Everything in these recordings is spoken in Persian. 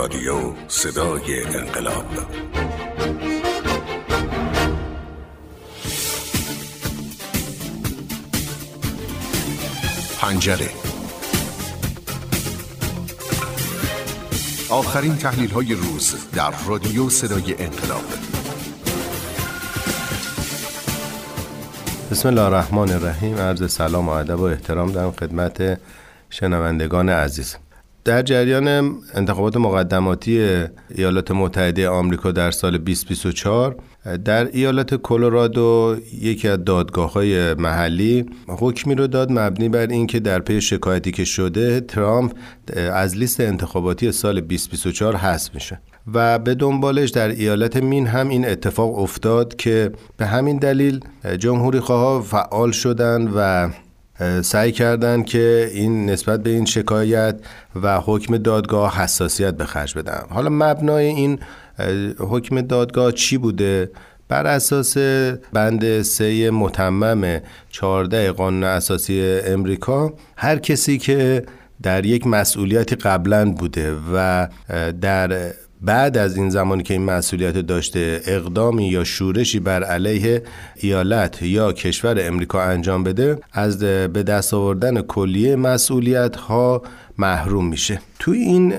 رادیو صدای انقلاب. پنجره. آخرین تحلیل‌های روز در رادیو صدای انقلاب. بسم الله الرحمن الرحیم. عرض سلام و ادب و احترام دارم خدمت شنوندگان عزیز. در جریان انتخابات مقدماتی ایالات متحده آمریکا در سال 2024 در ایالت کلرادو یکی از دادگاه‌های محلی حکمی رو داد مبنی بر اینکه در پی شکایتی که شده ترامپ از لیست انتخاباتی سال 2024 حذف میشه و به دنبالش در ایالت مین هم این اتفاق افتاد که به همین دلیل جمهوری‌خواها فعال شدن و سعی کردن که این نسبت به این شکایت و حکم دادگاه حساسیت به خرج بدن. حالا مبنای این حکم دادگاه چی بوده؟ بر اساس بند 3 متمم 14 قانون اساسی امریکا هر کسی که در یک مسئولیتی قبلا بوده و در بعد از این زمانی که این مسئولیت داشته اقدامی یا شورشی بر علیه ایالت یا کشور امریکا انجام بده از به دست آوردن کلیه مسئولیت ها محروم میشه. توی این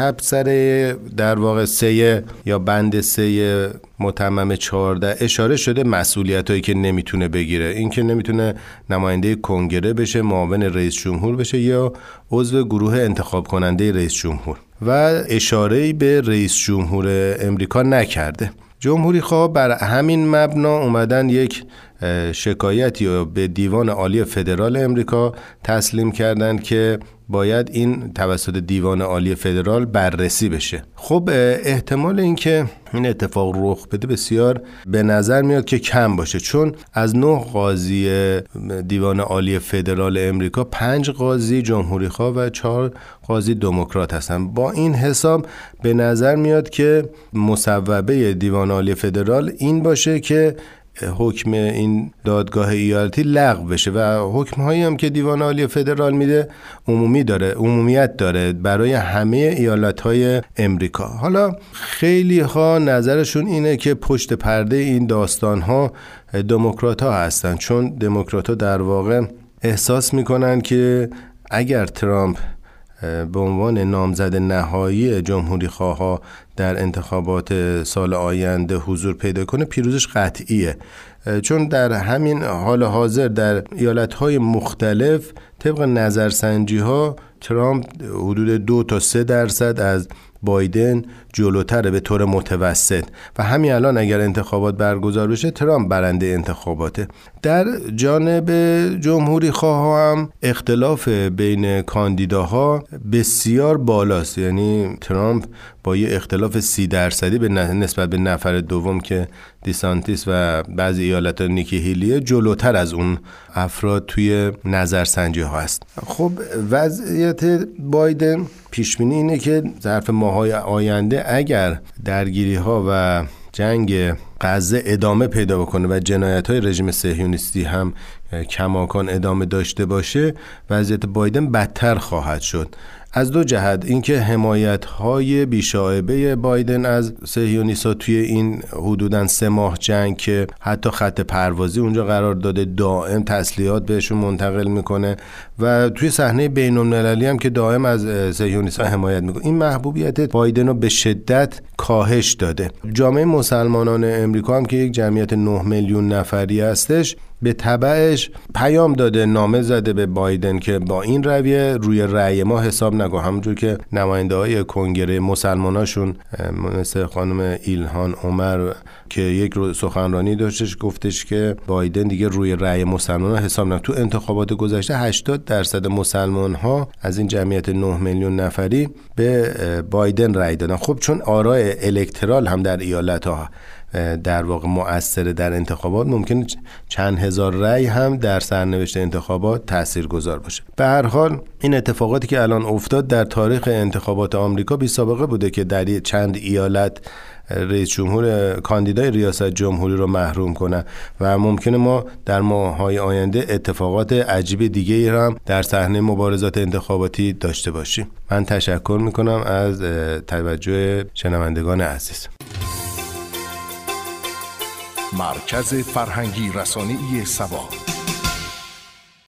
تبصره در واقع 3 یا بند 3 متمم 14 اشاره شده مسئولیت هایی که نمیتونه بگیره. این که نمیتونه نماینده کنگره بشه، معاون رئیس جمهور بشه یا عضو گروه انتخاب کننده رئیس جمهور و اشاره‌ای به رئیس جمهور امریکا نکرده. جمهوری خواه بر همین مبنا اومدن یک شکایتی رو به دیوان عالی فدرال امریکا تسلیم کردن که باید این توسط دیوان عالی فدرال بررسی بشه. خب احتمال اینکه این اتفاق رخ بده بسیار به نظر میاد که کم باشه، چون از 9 قاضی دیوان عالی فدرال امریکا 5 قاضی جمهوری خواه و 4 قاضی دموکرات هستن. با این حساب به نظر میاد که مصوبه دیوان عالی فدرال این باشه که حکم این دادگاه ایالتی لغو بشه و حکم‌هایی هم که دیوان عالی فدرال میده عمومیت داره برای همه ایالت‌های امریکا. حالا خیلی ها نظرشون اینه که پشت پرده این داستان‌ها دموکرات‌ها هستن، چون دموکرات‌ها در واقع احساس میکنن که اگر ترامپ به عنوان نامزد نهایی جمهوری خواها در انتخابات سال آینده حضور پیدا کنه پیروزش قطعیه، چون در همین حال حاضر در ایالت‌های مختلف طبق نظرسنجی‌ها ترامپ حدود 2 تا 3% از بایدن جلوتره به طور متوسط و همین الان اگر انتخابات برگزار بشه ترامپ برنده انتخاباته. در جانب جمهوری خواه هم اختلاف بین کاندیداها بسیار بالاست، یعنی ترامپ با یه اختلاف 30% به نسبت به نفر دوم که دیسانتیس و بعضی ایالت‌ها نیکی هیلیه جلوتر از اون افراد توی نظرسنجی ها است. خب وضعیت بایدن پیشبینی اینه که ظرف ماه‌های آینده اگر درگیری‌ها و جنگ غزه ادامه پیدا بکنه و جنایت‌های رژیم صهیونیستی هم کماکان ادامه داشته باشه وضعیت بایدن بدتر خواهد شد. از 2 جهت، اینکه حمایت‌های بی‌شائبه بایدن از صهیونیست‌ها توی این حدوداً 3 ماه جنگ که حتی خط پروازی اونجا قرار داده، دائم تسلیحات بهشون منتقل میکنه و توی صحنه بین‌المللی هم که دائم از صهیونیست‌ها حمایت میکنه، این محبوبیت بایدن رو به شدت کاهش داده. جامعه مسلمانان امریکا هم که یک جمعیت 9 میلیون نفری هستش به تبعش پیام داده، نامه زده به بایدن که با این رویه روی رأی ما حساب نکن. همونجور که نماینده های کنگره مسلماناشون مثل خانم ایلهان عمر که یک سخنرانی داشتش گفتش که بایدن دیگه روی رأی مسلمانان حساب نکن. تو انتخابات گذشته 80% مسلمان ها از این جمعیت 9 میلیون نفری به بایدن رأی دادن. خب چون آراء الکترال هم در ایالت ها در واقع مؤثر در انتخابات، ممکنه چند هزار رأی هم در سرنوشت انتخابات تاثیرگذار باشه. به هر حال این اتفاقاتی که الان افتاد در تاریخ انتخابات آمریکا بی سابقه بوده که در چند ایالت رئیس جمهور کاندیدای ریاست جمهوری رو محروم کنه و ممکنه ما در ماه‌های آینده اتفاقات عجیب دیگه‌ای هم در صحنه مبارزات انتخاباتی داشته باشیم. من تشکر میکنم از توجه شنوندگان عزیز. مرکز فرهنگی رسانه‌ای سبا.